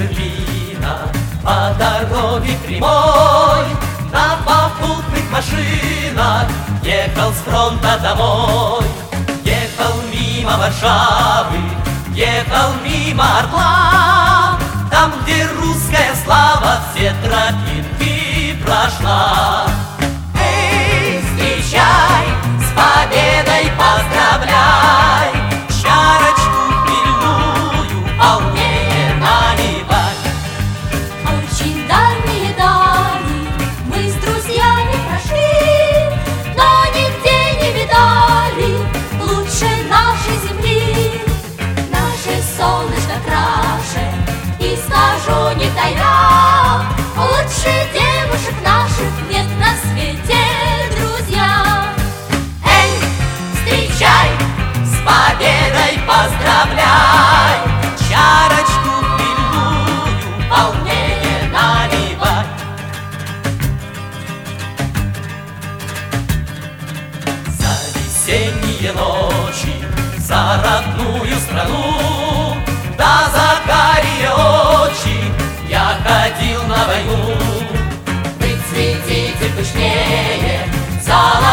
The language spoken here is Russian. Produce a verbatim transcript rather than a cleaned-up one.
Берлина по дороге прямой на попутных машинах ехал с фронта домой. Ехал мимо Варшавы, ехал мимо Орла, там, где русская слава все тропинки прошла. Эй, встречай, с победой поздравляй, чарочку хмельную полнее наливай. Очень дальние дали мы с друзьями прошли, но нигде не видали лучше нашей земли. Наше солнышко краше, и скажу не тайна, лучше девушек наших нет на свете, друзья. Эй, встречай, с победой поздравляй, чарочку хмельную полнее наливай. За весенние ночи, за родную страну, да за карие очи я ходил на войну. Вы цветите пышнее, золотые